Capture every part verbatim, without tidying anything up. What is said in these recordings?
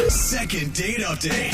Second date update.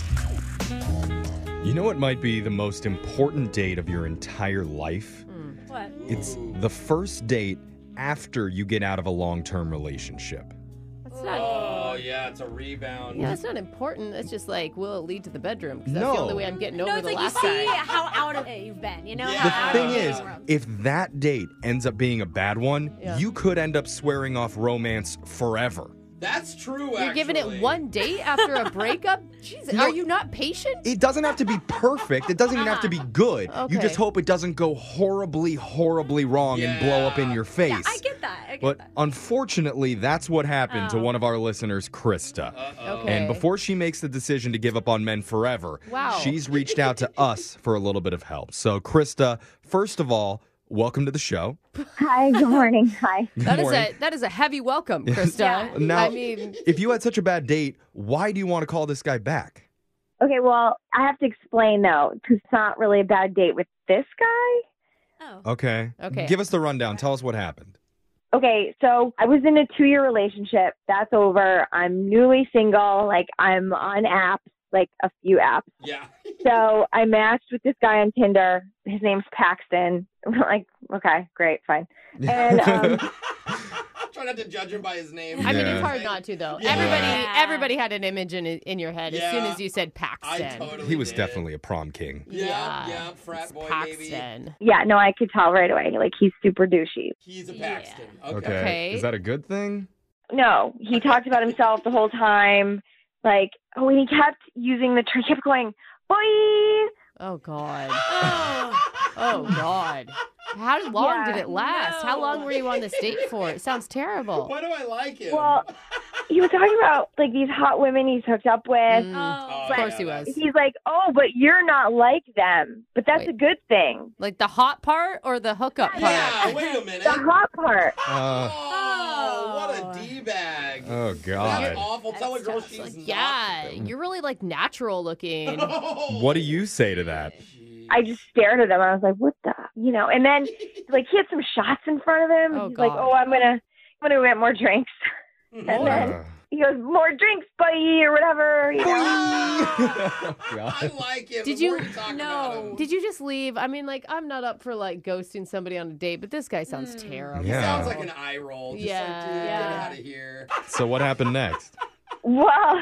You know what might be the most important date of your entire life? Mm. What? It's the first date after you get out of a long-term relationship. That's not. Oh, yeah, it's a rebound. Yeah, that's not important. It's just like, will it lead to the bedroom? Because that's No. the only way I'm getting over No, it's the like you last see guy. how out of it you've been, you know? Yeah. The How out thing of it is, you've been. if that date ends up being a bad one, Yeah. you could end up swearing off romance forever. That's true, You're actually. giving it one date after a breakup? Jesus, No. are you not patient? It doesn't have to be perfect. It doesn't even have to be good. You Okay. just hope it doesn't go horribly, horribly wrong and blow up in Yeah. your face. Yeah, I get that. I get But that. unfortunately, that's what happened to Oh. one of our listeners, Krista. Uh-oh. Okay. And before she makes the decision to give up on men forever, Wow. she's reached out to us for a little bit of help. So, Krista, first of all, welcome to the show. Hi, good morning. Hi. Good That is morning. a that is a heavy welcome, Krista. Yeah. Now, I mean, if you had such a bad date, why do you want to call this guy back? Okay, well, I have to explain though, 'cause it's not really a bad date with this guy. Oh. Okay. Okay. Give us the rundown. Tell us what happened. Okay, so I was in a two-year relationship. That's over. I'm newly single. Like, I'm on apps, like a few apps. Yeah. So I matched with this guy on Tinder. His name's Paxton. I'm like, okay, great, fine. And um, Try not to judge him by his name. I mean, Yeah. it's hard not to though. Yeah. Everybody, Yeah. everybody had an image in in your head as soon Yeah. as you said I Paxton. totally He was did. definitely a prom king. Yeah, yeah, frat it's boy, baby. Paxton. yeah, no, I could tell right away. Like, he's super douchey. He's a Yeah. Paxton. Okay. Okay. Okay. Is that a good thing? No, he talked about himself the whole time. Like, oh, and he kept using the term, he kept going, boy. Oh God. Oh. Oh God. How long Yeah. did it last? How No. long were you on this date for? It sounds terrible. Why do I like him? Well, he was talking about like these hot women he's hooked up with. Mm, Oh. of course yeah, he that's- was. He's like, oh, but you're not like them. But that's Wait. a good thing. Like the hot part or the hookup part? Yeah, wait a minute. The hot part. Uh, Oh, what a D-bag. oh, That's God. awful. Tell a girl sounds she's Like, not. yeah, you're really like natural looking. What do you say to that? I just stared at him. I was like, what the, you know? And then like he had some shots in front of him. Oh, He's like, God. oh, I'm gonna, I'm gonna get more drinks. And then Uh, he goes, more drinks, buddy, or whatever. You know? oh, I God. like him. Did The you- more talk about No. him. Did you just leave? I mean, like, I'm not up for like ghosting somebody on a date, but this guy sounds Mm. terrible. Yeah. Sounds like an eye roll. Just Yeah. like, dude, get Yeah. out of here. So what happened next? Well,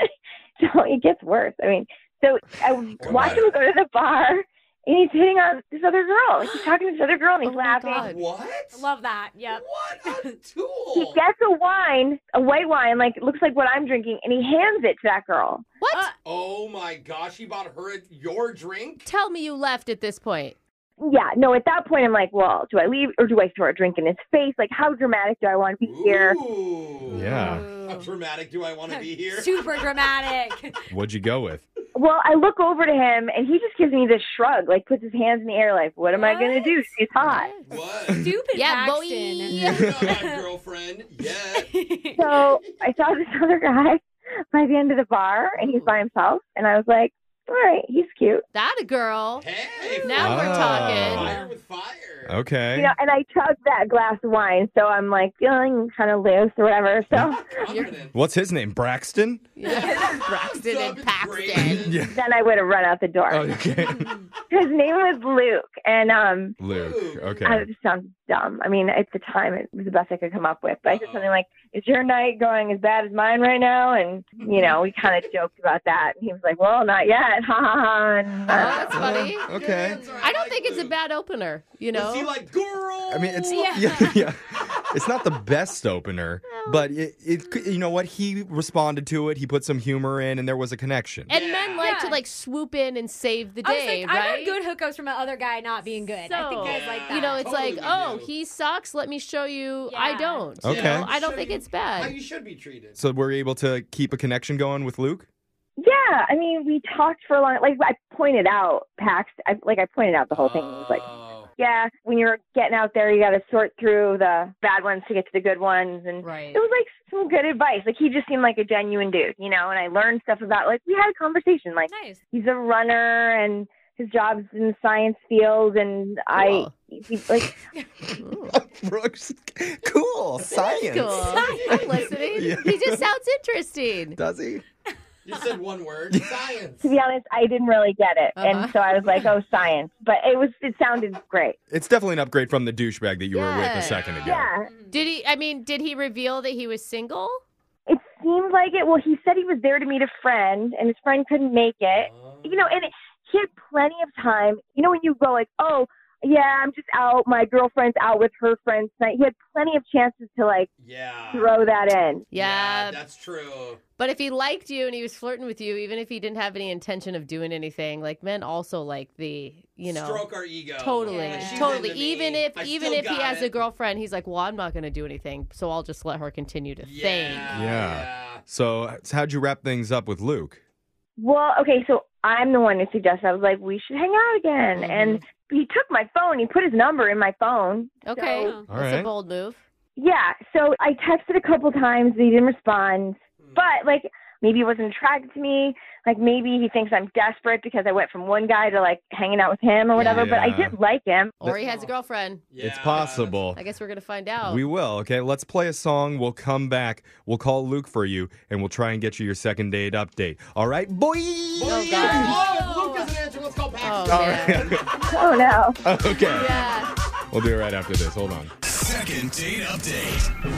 so it gets worse. I mean, so I watched him go to the bar. And he's hitting on this other girl. Like, he's talking to this other girl and he's Oh my laughing. God. What? Love that. Yep. What a He tool. gets a wine, a white wine, like it looks like what I'm drinking, and he hands it to that girl. What? Uh, Oh my gosh, he bought her your drink? Tell me you left at this point. Yeah, no, at that point I'm like, well, do I leave or do I throw a drink in his face? Like, how dramatic do I want to be here? Ooh. Yeah. How dramatic do I want to be here? Super dramatic. What'd you go with? Well, I look over to him and he just gives me this shrug, like puts his hands in the air, like, what am I going to What? do? She's hot. What? Stupid Yeah, boy. Paxton. You're not my girlfriend yet. So I saw this other guy by the end of the bar and he's by himself. And I was like, all right, he's cute. That a girl. Hey, Now we're fire. talking. Fire with fire. Okay. You know, and I chugged that glass of wine. So I'm like feeling kind of loose or whatever. So Confident. What's his name? Braxton? Yeah. Braxton What's up, and it's Paxton. Brayden. Yeah. then I would have run out the door. Oh, okay. His name was Luke. And um, Luke. Okay. I just sounds dumb. I mean, at the time, it was the best I could come up with. But I said Uh-oh. something like, is your night going as bad as mine right now? And, you know, we kind of joked about that. And he was like, well, not yet. Ha ha ha. And, Oh, that's funny. Good Okay. answer. I don't like think it's a Luke. bad opener, you know? Was he like, girl? I mean, it's Yeah. yeah, yeah. It's not the best opener, but it, it, you know what? He responded to it. He put some humor in, and there was a connection. and Yeah. men like to Yeah. like swoop in and save the I was day, like, I've right? had good hookups from my other guy not being good. I think So, guys like that. You know, it's Totally like, we oh, do. he sucks. Let me show you. I Yeah. don't. You Okay. know? I don't Should think be- it's How bad. you should be treated. So we're able to keep a connection going with Luke. yeah, I mean, we talked for a long, like I pointed out Pax, I, like I pointed out the whole thing. It was like, Oh. yeah, when you're getting out there, you got to sort through the bad ones to get to the good ones. And Right. it was like some good advice. Like he just seemed like a genuine dude, you know, and I learned stuff about, like we had a conversation, like nice. he's a runner and his job's in the science field, and Cool. I he, like Brooks, cool. Science. Cool. I'm listening. Yeah. He just sounds interesting. Does he? You said one word. Science. to be honest, I didn't really get it, Uh-huh. and so I was like, oh, science. But it was it sounded great. It's definitely an upgrade from the douchebag that you were with Yeah. a second ago. Yeah, Did he? I mean, did he reveal that he was single? it seemed like it. Well, he said he was there to meet a friend, and his friend couldn't make it. You know, and it, he had plenty of time. You know, when you go like, oh, yeah, I'm just out. My girlfriend's out with her friends tonight. He had plenty of chances to like Yeah. throw that in. Yeah, That's true. but if he liked you and he was flirting with you, even if he didn't have any intention of doing anything, like men also like the, you know, Stroke our ego. totally, Yeah. She's totally. into me. Even if, I even still if he got has it. a girlfriend, he's like, well, I'm not going to do anything, so I'll just let her continue to Yeah. think. Yeah. So, so how'd you wrap things up with Luke? Well, okay, so I'm the one who suggested. I was like, we should hang out again. Mhm. And he took my phone. He put his number in my phone. Okay, So, All that's right. a bold move. yeah, so I texted a couple times. But he didn't respond. But, like, maybe he wasn't attracted to me. Like, maybe he thinks I'm desperate because I went from one guy to, like, hanging out with him or whatever. But I Yeah. did like him. Or he has a girlfriend. Yeah, It's possible. I guess we're going to find out. We will, okay? Let's play a song. We'll come back. We'll call Luke for you, and we'll try and get you your second date update. All right, boy? Oh, Yeah. God. Oh, if Luke doesn't answer, let's call Oh, Paxton. All man. right. Oh, no. okay. Yeah. We'll do it right after this. Hold on. Second date update.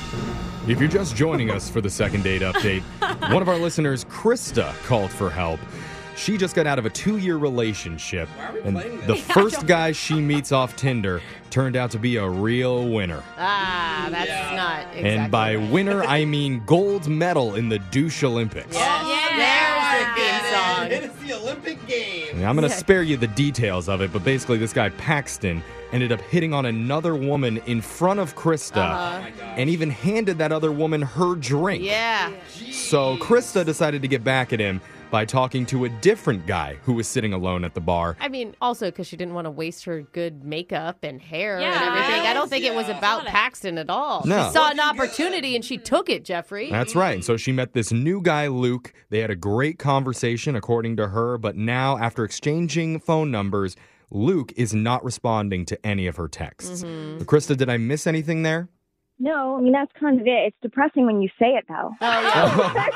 If you're just joining us for the second date update, one of our listeners, Krista, called for help. She just got out of a two-year relationship, Why are we and playing this? the first guy she meets off Tinder turned out to be a real winner. Ah, that's Yeah. not exactly And by right. winner, I mean gold medal in the douche Olympics. Yes. Yeah. There's the theme song. It is the Olympic Games. And I'm going to Yeah. spare you the details of it, but basically this guy, Paxton, ended up hitting on another woman in front of Krista Uh-huh. Oh my gosh. and even handed that other woman her drink. Yeah. So Krista decided to get back at him by talking to a different guy who was sitting alone at the bar. I mean, also because she didn't want to waste her good makeup and hair and Yeah. everything. I don't think it was Yeah. about Got it. Paxton at all. No. She saw an Looking opportunity good. and she took it, Jeffrey. That's right. And so she met this new guy, Luke. They had a great conversation, according to her. But now, after exchanging phone numbers, Luke is not responding to any of her texts. Mm-hmm. Krista, did I miss anything there? No, I mean, that's kind of it. It's depressing when you say it, though. Oh, yeah.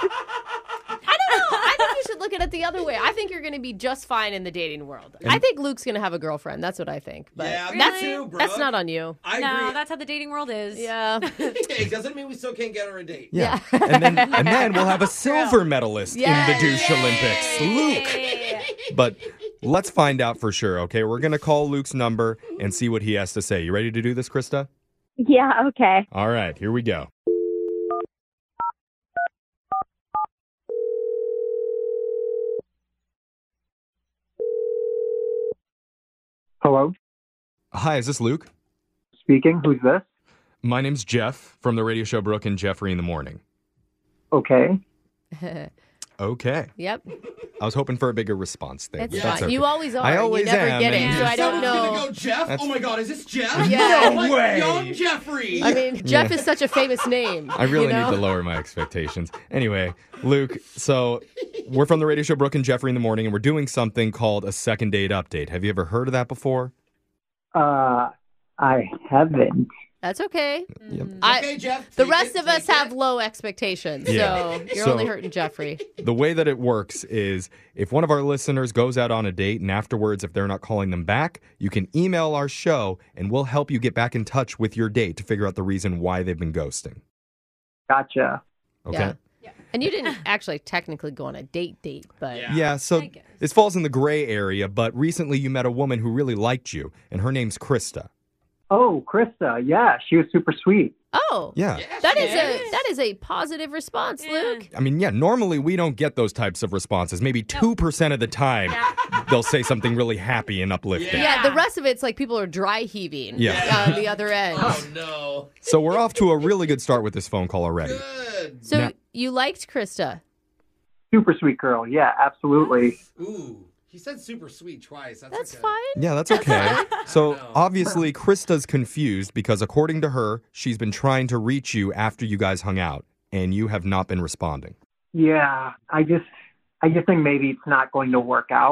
I don't know. I think you should look at it the other way. I think you're going to be just fine in the dating world. I think Luke's going to have a girlfriend. That's what I think. But Yeah, me that's, too, Brooke. that's not on you. I No, agree. that's how the dating world is. Yeah. Hey, doesn't mean we still can't get her a date. Yeah. and then and then we'll have a silver medalist in the Yes. douche Olympics, Luke. But let's find out for sure, okay? We're going to call Luke's number and see what he has to say. You ready to do this, Krista? Yeah, okay. All right, here we go. Hello, Hi, is this Luke? speaking. Who's this? My name's Jeff from the radio show Brooke and Jeffrey in the Morning. Okay. Okay. Yep. I was hoping for a bigger response there. That's but fine. that's okay. You always are. I always you never am, get it, and- so I don't Someone's know. gonna go Jeff. That's- Oh my God, is this Jeff? Yeah. No like way. Young Jeffrey. I mean, Jeff is such a famous name. I really you know? need to lower my expectations. Anyway, Luke, so we're from the radio show Brooke and Jeffrey in the Morning, and we're doing something called a second date update. Have you ever heard of that before? Uh, I haven't. That's okay. Yep. I, okay, Jeff. the take rest it, of us take have it. low expectations, Yeah. so you're So- only hurting Jeffrey. The way that it works is if one of our listeners goes out on a date and afterwards, if they're not calling them back, you can email our show and we'll help you get back in touch with your date to figure out the reason why they've been ghosting. Gotcha. Okay? Yeah. And you didn't actually technically go on a date date, but Yeah. Yeah, so I guess. this falls in the gray area, but recently you met a woman who really liked you, and her name's Krista. Oh, Krista. Yeah, she was super sweet. oh, Yeah. Yeah, that she is a that is a positive response, Yeah. Luke. I mean, yeah, normally we don't get those types of responses. Maybe two percent of the time they'll say something really happy and uplifting. Yeah, the rest of it's like people are dry heaving. Yeah. on the other end. Oh no. So we're off to a really good start with this phone call already. Good. So Now- you liked Krista. Super sweet girl. Yeah, absolutely. Ooh, he said super sweet twice. That's, That's okay. fine. Yeah, that's okay. So know. obviously Krista's confused because according to her, she's been trying to reach you after you guys hung out, and you have not been responding. Yeah, I just, I just think maybe it's not going to work out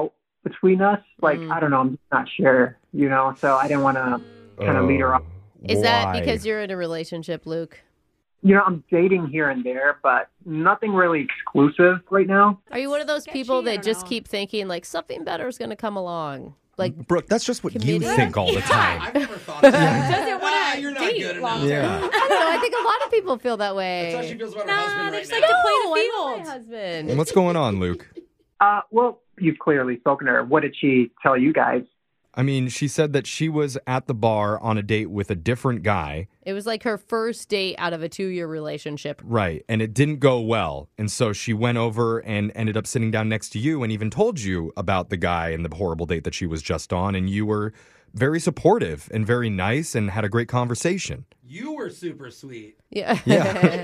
between us. Like, Mm. I don't know, I'm just not sure, you know, so I didn't want to kind of lead her Oh, up. Is that why? because you're in a relationship, Luke? You know, I'm dating here and there, but nothing really exclusive right now. Are you one of those Sketchy? people I that don't just know. keep thinking like something better is going to come along? Like, Brooke, that's just what you Committed? think all the time. I've never thought of that. Doesn't wanna Ah, you're not date good long enough. Yeah. I don't know. I think a lot of people feel that way. That's how she feels about her Nah, husband they right just now. like to play the No, I love field. my husband. What's going on, Luke? Uh, well, you've clearly spoken to her. What did she tell you guys? I mean, she said that she was at the bar on a date with a different guy. It was like her first date out of a two-year relationship. Right. And it didn't go well. And so she went over and ended up sitting down next to you and even told you about the guy and the horrible date that she was just on. And you were very supportive and very nice and had a great conversation. You were super sweet. Yeah. Yeah.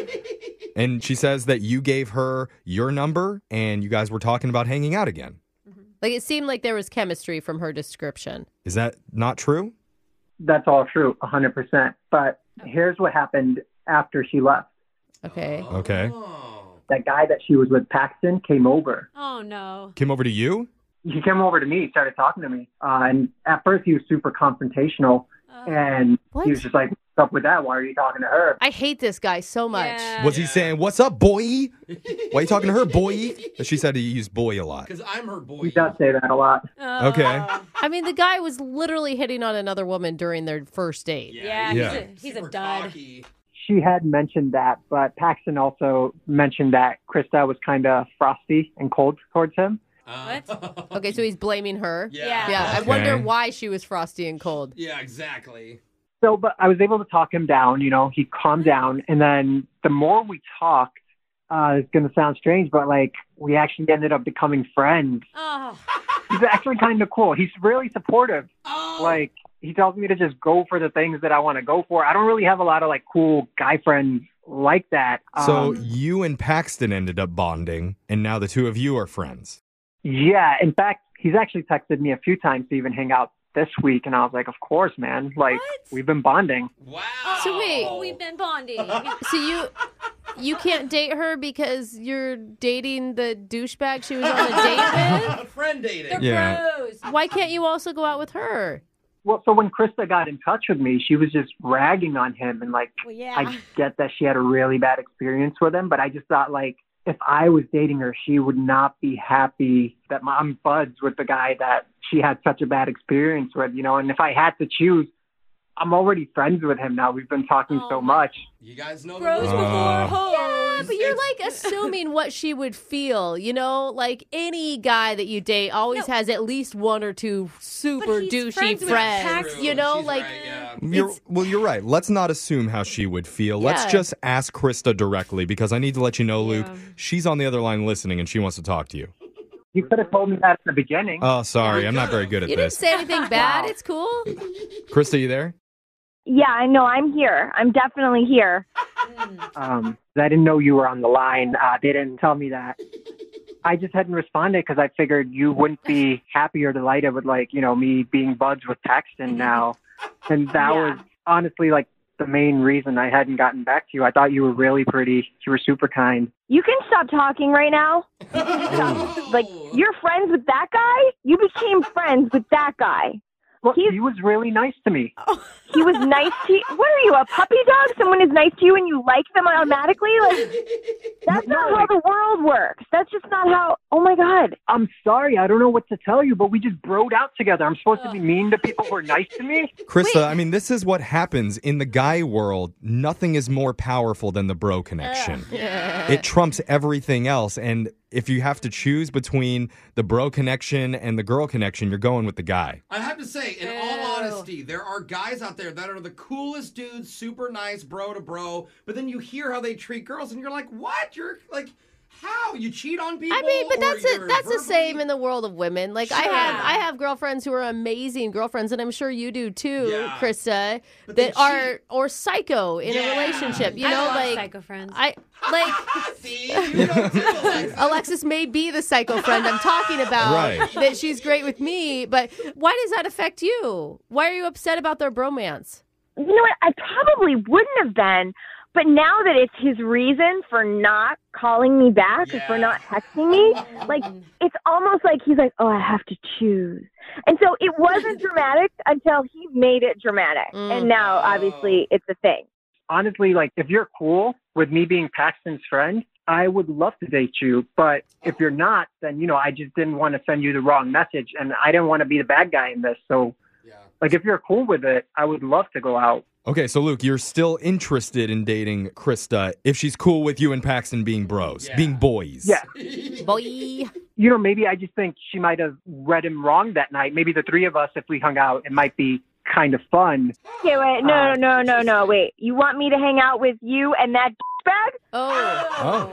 And she says that you gave her your number and you guys were talking about hanging out again. Like it seemed like there was chemistry from her description. Is that not true? That's all true, one hundred percent. But here's what happened after she left. Okay. Okay. Oh. That guy that she was with, Paxton, came over. Oh, no. Came over to you? He came over to me, started talking to me. Uh, and at first he was super confrontational. Uh, And What? he was just like, what's up with that? Why are you talking to her? I hate this guy so much. Yeah. Was he saying, "What's up, boy? Why are you talking to her, boy?" She said he used boy a lot. Because I'm her boy. He does say that a lot. oh. Okay. I mean, the guy was literally hitting on another woman during their first date. Yeah, Yeah. he's a, he's a super dud. cocky. She had mentioned that, but Paxton also mentioned that Krista was kind of frosty and cold towards him. Uh, Okay, so he's blaming her. Yeah. Yeah, I Okay. wonder why she was frosty and cold. Yeah, exactly. So, but I was able to talk him down, you know, he calmed down. And then the more we talked, uh, it's going to sound strange, but like we actually ended up becoming friends. Oh, He's actually kind of cool. He's really supportive. Oh. Like, he tells me to just go for the things that I want to go for. I don't really have a lot of like cool guy friends like that. So Um, you and Paxton ended up bonding, and now the two of you are friends. yeah, in fact, he's actually texted me a few times to even hang out this week. And I was like, of course, man. Like, What? we've been bonding. Wow. So wait. oh, we've been bonding. So you you can't date her because you're dating the douchebag she was on a date with? Friend dating. They're Yeah. bros. Why can't you also go out with her? Well, so when Krista got in touch with me, she was just ragging on him. And like, Well, yeah. I get that she had a really bad experience with him, but I just thought like, if I was dating her, she would not be happy that my, I'm buds with the guy that she had such a bad experience with, you know, and if I had to choose, I'm already friends with him now. We've been talking Oh so my- much. You guys know Bros the before rules. Uh, hoes. Yeah, but you're It's- like assuming what she would feel, you know? Like any guy that you date always No. has at least one or two super he's douchey friends with friends. Paxton. You know, She's like right, yeah. You're, It's- well, you're right. Let's not assume how she would feel. Let's Yeah. just ask Krista directly because I need to let you know, Luke, Yeah. she's on the other line listening and she wants to talk to you. You could have told me that at the beginning. Oh, sorry. I'm not very good at you didn't this. say anything bad. Wow. It's cool. Krista, you there? Yeah, I know. I'm here. I'm definitely here. Um, I didn't know you were on the line. Uh, they didn't tell me that. I just hadn't responded because I figured you wouldn't be happy or delighted with like, you know, me being buds with Paxton now. And that Yeah. was honestly like the main reason I hadn't gotten back to you. I thought you were really pretty. You were super kind. You can stop talking right now. Like, you're friends with that guy? You became friends with that guy. Well, He's- he was really nice to me. He was nice to you. What are you, a puppy dog? Someone is nice to you and you like them automatically? Like, that's No, not like- how the world works. That's just not how. Oh my God. I'm sorry. I don't know what to tell you, but we just broed out together. I'm supposed to be mean to people who are nice to me? Krista, I mean, this is what happens in the guy world. Nothing is more powerful than the bro connection. It trumps everything else. And if you have to choose between the bro connection and the girl connection, you're going with the guy. I have to say, in all Ew. honesty, there are guys out there that are the coolest dudes, super nice, bro to bro, but then you hear how they treat girls and you're like, what? You're like, how? You cheat on people? I mean, but or that's it. you're That's the verbally- same in the world of women. Like I Sure. have, I have girlfriends who are amazing girlfriends, and I'm sure you do too, Yeah. Krista. But they That are cheat. or psycho in Yeah. a relationship. You I know, love like psycho friends. I like. See? You know too, Alexis. Alexis may be the psycho friend I'm talking about. Right. That she's great with me, but why does that affect you? Why are you upset about their bromance? You know what? I probably wouldn't have been, But now that it's his reason for not calling me back or for Yeah. not texting me, like, it's almost like he's like, oh, I have to choose. And so it wasn't dramatic until he made it dramatic. Mm. And now, obviously, it's a thing. Honestly, like, if you're cool with me being Paxton's friend, I would love to date you. But if you're not, then, you know, I just didn't want to send you the wrong message. And I didn't want to be the bad guy in this. So, Yeah. like, if you're cool with it, I would love to go out. Okay, so Luke, you're still interested in dating Krista if she's cool with you and Paxton being bros, Yeah. being boys. Yeah. Boy. You know, maybe I just think she might have read him wrong that night. Maybe the three of us, if we hung out, it might be kind of fun. Okay, wait, no, no, no, no, wait. You want me to hang out with you and that bag? Oh.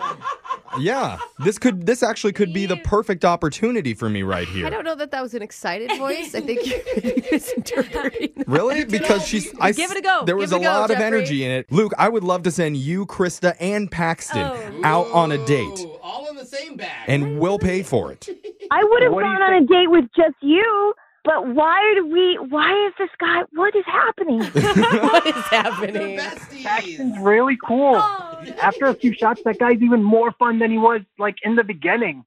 Oh. Yeah. This could this actually could be the perfect opportunity for me right here. I don't know that that was an excited voice. I think you're misinterpreting. Really? Because she's I Give it a go. There Give was it a a go, lot of Jeffrey. energy in it. Luke, I would love to send you, Krista, and Paxton Oh. out on a date. Ooh, all in the same bag. And we'll pay for it. I would have What do you gone on a date with just you, but why do we, why is this guy, what is happening? What is They're happening? besties. Paxton's really cool. After a few shots, that guy's even more fun than he was, like, in the beginning.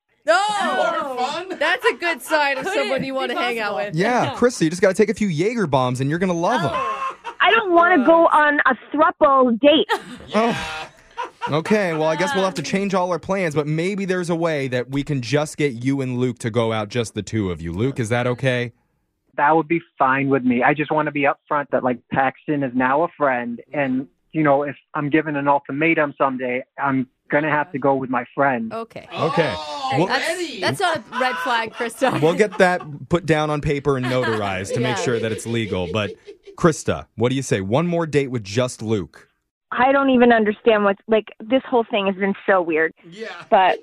No. More fun. That's a good sign of Could someone it you want be to hang out possible? with. Yeah, Krista, you just got to take a few Jaeger bombs and you're going to love them. I don't want to go on a throuple date. Oh. Okay, well, I guess we'll have to change all our plans, but maybe there's a way that we can just get you and Luke to go out, just the two of you. Luke, is that okay? That would be fine with me. I just want to be upfront that, like, Paxton is now a friend. And, you know, if I'm given an ultimatum someday, I'm going to have to go with my friend. Okay. Okay. Oh, Well- Eddie. That's, that's not a red flag, Krista. We'll get that put down on paper and notarized to make Yeah. sure that it's legal. But, Krista, what do you say? One more date with just Luke. I don't even understand what's, like, this whole thing has been so weird. Yeah. But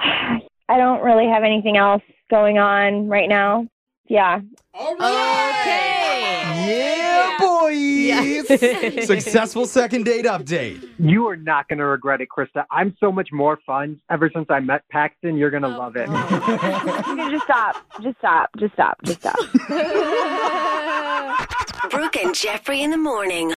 I don't really have anything else going on right now. Yeah. All right. Okay. Yeah, boys! Yes. Successful second date update. You are not going to regret it, Krista. I'm so much more fun. Ever since I met Paxton, you're going to love it. You can just stop. Just stop. Just stop. Just stop. Brooke and Jeffrey in the morning.